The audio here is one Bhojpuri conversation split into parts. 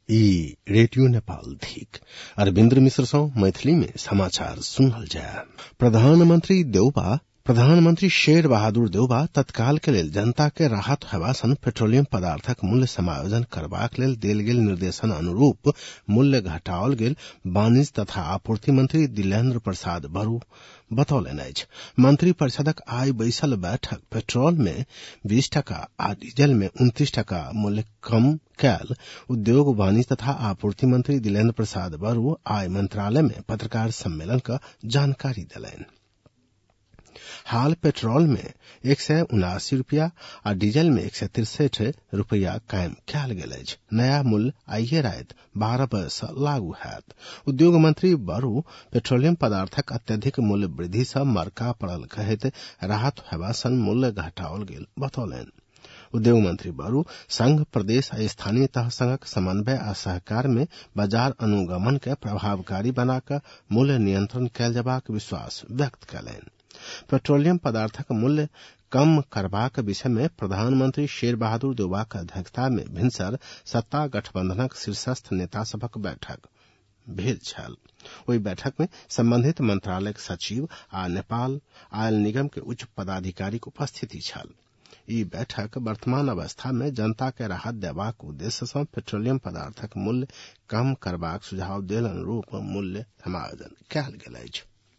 ई रेडियो नेपाल थिक अरविन्द्र मिश्र सौ मैथिली में समाचार सुनल जाय। प्रधानमंत्री शेर बहादुर देउबा तत्काल के लेल जनता के राहत हेबासन पेट्रोलियम पदार्थक मूल्य समायोजन करबाक लेल देल गेल निर्देशन अनुरूप मूल्य घटाओल गेल वाणिज्य तथा आपूर्ति मंत्री दिलेन्द्र प्रसाद बरू बतौलनि अछि। मंत्री परिषदक आइ बैसल बैठक पेट्रोल में 20 टका आ डीजल में 29 टका मूल्य कम कैल उद्योग वाणिज्य तथा आपूर्ति मंत्री दिलेन्द्र प्रसाद बरू आइ मंत्रालय में पत्रकार सम्मेलन का जानकारी दिलनि। हाल पेट्रोल में 179 रुपया आ डीजल में 163 रुपया कायम कैल गेल अछि। नया मूल्य आइए रात 12 बजे से लागू हैत। उद्योग मंत्री बरू पेट्रोलियम पदार्थक अत्यधिक मूल्य वृद्धि से मरका पड़ल कहैत राहत हेबासन मूल्य घटाओल गेल बतौलनि। उद्योग मंत्री बरू संघ प्रदेश आ स्थानीय तह संघक समन्वय आ सहकार में बाजार अनुगमन के प्रभावकारी बनाकर मूल्य नियंत्रण कैल जबाक विश्वास व्यक्त कयलनि। पेट्रोलियम पदार्थक मूल्य कम करबाक विषय में प्रधानमंत्री शेर बहादुर देउबाक अध्यक्षता में भिनसर सत्ता गठबंधनक शीर्षस्थ नेता सभक बैठक भेल छल। ओहि बैठक में संबंधित मंत्रालयक सचिव आ नेपाल आयल निगम के उच्च पदाधिकारीक उपस्थिति छल। ई बैठक वर्तमान अवस्था में जनता के राहत देबाक उद्देश्य सँ पेट्रोलियम पदार्थक मूल्य कम करबाक सुझाव देल अनुरूप मूल्य समायोजन कयल गेल अछि।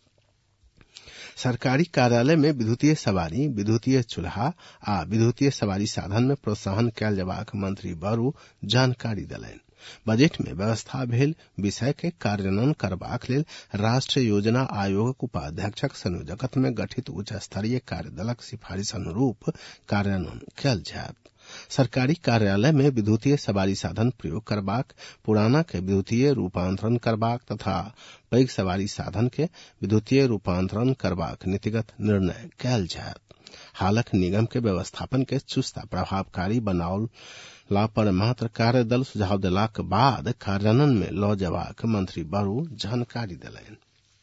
सरकारी कार्यालय में विद्युतीय सवारी, विद्युतीय चूल्हा आ विद्युतीय सवारी साधन में प्रोत्साहन कैल जबाक मंत्री बरू जानकारी देलनि। बजट में व्यवस्था भेल विषय के कार्यान्वयन करबाक लेल राष्ट्रीय योजना आयोगक उपाध्यक्षक संयोजकत्व में गठित उच्च स्तरीय कार्यदलक सिफारिश अनुरूप कार्यान्वयन कैल जायत। सरकारी कार्यालय में विद्युतीय सवारी साधन प्रयोग करबाक, पुराना के विद्युतीय रूपांतरण करबाक तथा पैघ सवारी साधन के विद्युतीय रूपांतरण करबाक नीतिगत निर्णय कैल जायत। हालक निगम के व्यवस्थापन के चुस्त प्रभावकारी बनाओला पर मात्र कार्यदल सुझाव देलाक बाद कार्यान्वयन में लऽ जबाक मंत्री बरू जानकारी देलनि।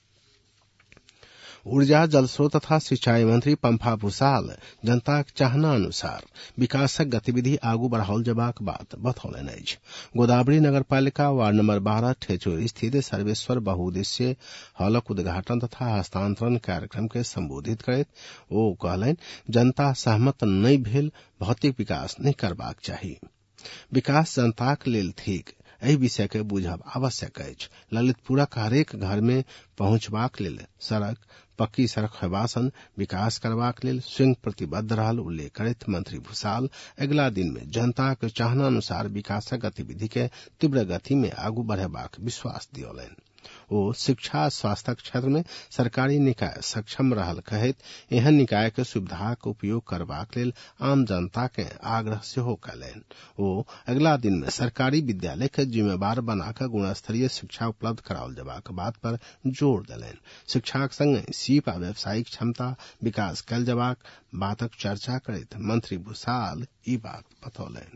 ऊर्जा, जलस्रोत तथा सिंचाई मंत्री पंफा भूषाल जनताक चाहना अनुसार विकासक गतिविधि आगू बढ़ाओल जबाक बात बतौलनि अछि। गोदावरी नगरपालिका वार्ड नंबर 12 ठेचुर स्थित सर्वेश्वर बहुउद्देश्यीय हॉलक उद्घाटन तथा हस्तांतरण कार्यक्रम के संबोधित करैत ओ कहलनि, जनता सहमत नहि भेल भौतिक विकास नहि करबाक चाही। विकास जनताक लेल थिक, एहि विषय के बुझब आवश्यक अछि। ललितपुरक हरेक घर में पहुंचबाक लेल पक्की सड़क हेबासन विकास करबाक लेल स्वयं प्रतिबद्ध रहल उल्लेख करैत मंत्री भूषाल अगिला दिन में जनता के चाहना अनुसार विकासक गतिविधि के तीव्र गति में आगू बढ़ेबाक विश्वास दियौलनि। ओ शिक्षा स्वास्थ्य क्षेत्र में सरकारी निकाय सक्षम रहल कहैत एहन निकाय के सुविधाक उपयोग करबाक लेल आम जनता के आग्रह सेहो कयलनि। ओ अगिला दिन में सरकारी विद्यालय के जिम्मेवार बनाकर गुणस्तरीय शिक्षा उपलब्ध कराओल जबाक बात पर जोर देलनि। शिक्षाक संगे सीप आ व्यावसायिक क्षमता विकास कयल जबाक बातक चर्चा करैत मंत्री भूषाल ई बात बतौलनि।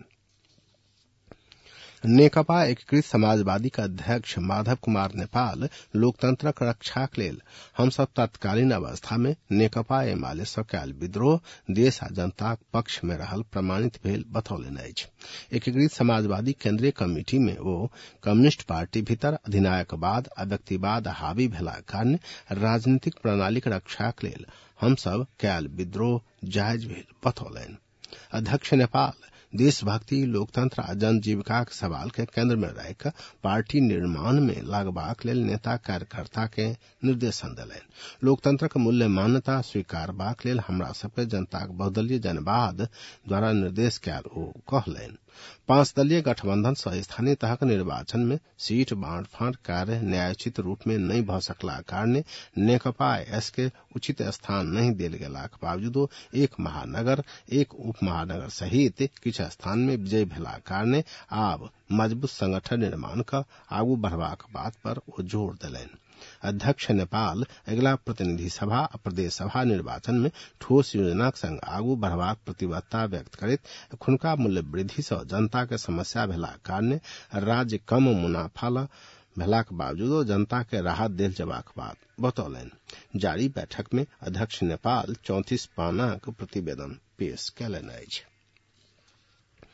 नेकपा एकीकृत समाजवादी का अध्यक्ष माधव कुमार नेपाल लोकतंत्रक रक्षाक लेल हमसब तत्कालीन अवस्था में नेकपा एमाले सँ कयल विद्रोह देश आ जनताक पक्ष में रहल प्रमाणित भेल बतौलनि अछि। एकीकृत समाजवादी केंद्रीय कमिटी में ओ कम्युनिस्ट पार्टी भीतर अधिनायकवाद आ व्यक्तिवाद हावी भेलाक कारणे राजनीतिक प्रणालीक रक्षाक लेल हमसब कयल विद्रोह जायज भेल बतौलनि। अध्यक्ष नेपाल देशभक्ति, लोकतंत्र आ जन जीविकाक सवाल के केंद्र में राखि पार्टी निर्माण में लागबाक लेल नेता कार्यकर्ता के निर्देशन देलनि। लोकतंत्रक मूल्य मान्यता स्वीकारबाक लेल हमरा सबके जनताक बहुदलीय जनवाद द्वारा निर्देश कयल ओ कहलनि। 5 दलीय गठबंधन सँ स्थानीय तहक निर्वाचन में सीट बांट-फांट कार्य न्यायोचित रूप में नहीं भ सकला कारणे नेकपा एस के उचित स्थान नहीं देल गेलाक बावजूदो एक महानगर, एक उप महानगर सहित किछु स्थान में विजय भेला कारणे आब मजबूत संगठन निर्माण का आगू बढ़बाक बात पर ओ जोर देलनि। अध्यक्ष नेपाल अगिला प्रतिनिधि सभा आ प्रदेश सभा निर्वाचन में ठोस योजनाक संग आगू बढ़बाक प्रतिबद्धता व्यक्त करैत एखुनका मूल्य वृद्धि सँ जनता के समस्या भेलाक कारणे राज्य कम मुनाफा भेलाक बावजूदो जनता के राहत देल जबाक बात बतौलनि। जारी बैठक में अध्यक्ष नेपाल 34 पानाक प्रतिवेदन पेश कयलनि अछि।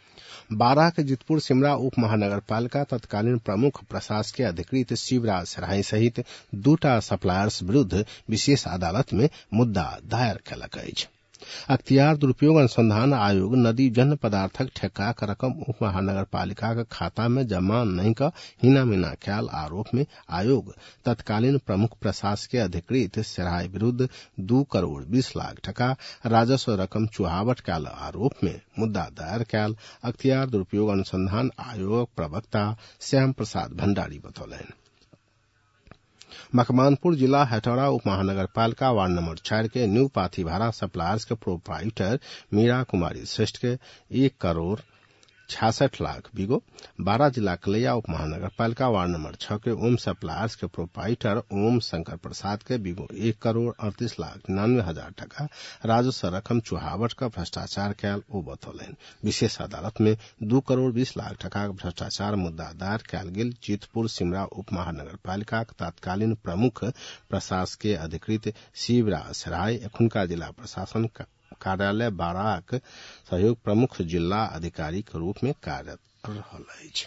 बारा के जितपुर सिमरा उप महानगरपालिका तत्कालीन प्रमुख प्रशासकीय अधिकृत शिवराज सराय सहित 2टा सप्लायर्स विरुद्ध विशेष अदालत में मुद्दा दायर कयलक अछि। अख्तियार दुरुपयोग अनुसंधान आयोग नदी जन्य पदार्थक ठेकाक रकम उप महानगरपालिका के खाता में जमा नहीं कर हिनामिना कयल आरोप में आयोग तत्कालीन प्रमुख प्रशासकीय अधिकृत सराय विरुद्ध 2 करोड़ 20 लाख टका राजस्व रकम चुहावट कयल आरोप में मुद्दा दायर कयल अख्तियार दुरुपयोग अनुसंधान आयोग प्रवक्ता श्याम प्रसाद भंडारी बतौलनि। मकवानपुर जिला हथौड़ा उप महानगरपालिका वार्ड नंबर 4 के न्यू पाथीभारा सप्लायर्स के प्रोप्राइटर मीरा कुमारी श्रेष्ठ के 1 करोड़ 66 लाख बीगो, बारा जिला कलैया उप महानगरपालिका वार्ड नंबर 6 के ओम सप्लायर्स के प्रोप्राइटर ओम शंकर प्रसाद के बीगो 1 करोड़ 38 लाख 99 हजार टका राजस्व रकम चुहावट का भ्रष्टाचार कयल ओ बतौलनि। विशेष अदालत में 2 करोड़ 20 लाख टका के भ्रष्टाचार मुद्दा दायर कयल गेल जितपुर सिमरा उप महानगरपालिका तत्कालीन प्रमुख प्रशासकीय अधिकृत शिवराज सराय एखुनका जिला प्रशासन कार्यालय बाराक सहयोग प्रमुख जिला अधिकारी के रूप में कार्यरत रहल अछि।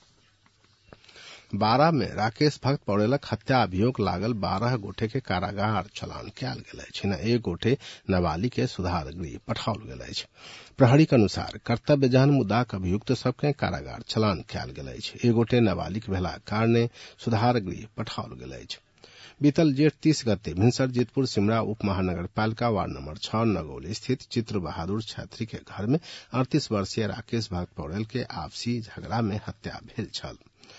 बारा में राकेश भक्त पौड़ेलक हत्या अभियोग लागल 12 गोटे के कारागार चलान कयल गेल अछि। एक गोटे नाबालिग के सुधार गृह पठाओल गेल अछि। प्रहरी के अनुसार कर्तव्य जहन मुद्दाक अभियुक्त सबके कारागार चलान कयल गेल अछि। एक गोटे नाबालिग भेला कारणे सुधार गृह पठाओल गेल अछि। बीतल जेठ 30 गते भिनसर जितपुर सिमरा उप महानगरपालिका वार्ड नंबर 6 नगौली स्थित चित्र बहादुर छेत्री के घर में 38 वर्षीय राकेश भक्त पौड़ेल के आपसी झगड़ा में हत्या भेल छल।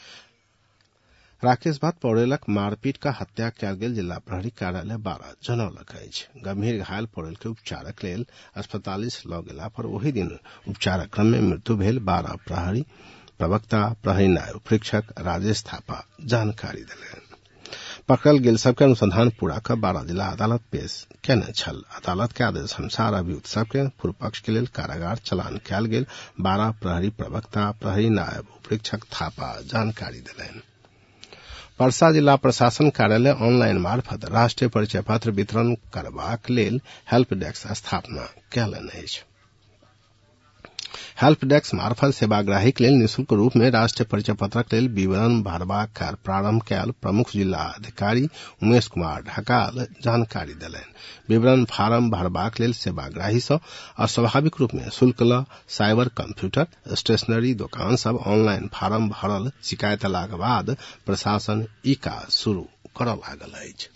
राकेश भक्त पौड़ेलक मारपीट का हत्या कयल गेल जिला प्रहरी कार्यालय बारा जनौलक अछि। गंभीर घायल पौड़ेल के उपचारक लेल अस्पताल लऽ गेला पर ओहि दिन उपचारक क्रम में मृत्यु भेल। बारा प्रहरी प्रवक्ता प्रहरी नायब परीक्षक राजेश थापा जानकारी देलनि। पकड़ल गेल सबके अनुसंधान पूरा कर बारा जिला अदालत पेश केने छल। अदालत के आदेश अनुसार अभियुक्त सबके पूर्व पक्ष के लेल कारागार चलान कयल गेल। बारा प्रहरी प्रवक्ता प्रहरी नायब परीक्षक थापा जानकारी देलनि। परसा जिला प्रशासन कार्यालय ऑनलाइन मार्फत राष्ट्रीय परिचय पत्र वितरण करबाक लेल हेल्प डेस्क स्थापना कयलनि अछि। हेल्प डेस्क मार्फत सेवाग्राही के लेल निःशुल्क रूप में राष्ट्रीय परिचय पत्रक लेल विवरण भरबाक कार्य प्रारंभ कयल प्रमुख जिला अधिकारी उमेश कुमार ढकाल जानकारी देलनि। विवरण फार्म भरबाक लेल सेवाग्राही सँ अस्वाभाविक रूप में शुल्क ल साइबर कंप्यूटर स्टेशनरी दुकान सब ऑनलाइन फार्म भरल शिकायत अयलाक बाद प्रशासन ई काज शुरू करऽ लागल अछि।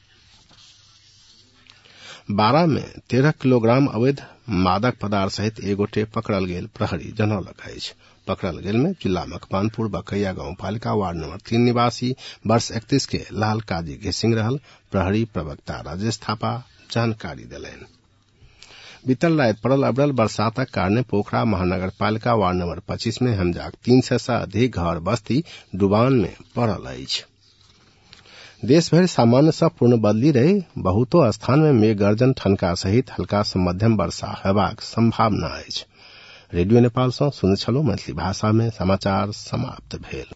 बारा में 13 किलोग्राम अवैध मादक पदार्थ सहित एक गोटे पकड़ल गेल प्रहरी जनौलक अछि। पकड़ल गेल में जिला मकवानपुर बकैया गांव पालिका वार्ड नंबर 3 निवासी वर्ष 31 के लाल काजी घेसिंग रहल। प्रहरी प्रवक्ता राजेश थापा जानकारी देलनि। बीतल राति पड़ल अविरल बरसातक कारणे पोखरा महानगरपालिका वार्ड नंबर 25 में हमजाक 300 से अधिक घर बस्ती डुबान में पड़ल अछि। देश भरि सामान्य सँ पूर्णबदली रही बहुतो स्थान में मेघ गर्जन ठनका सहित हल्का से मध्यम वर्षा हेबाक संभावना अछि। रेडियो नेपाल सँ सुनैत छलहुँ मैथिली भाषा में समाचार समाप्त भेल।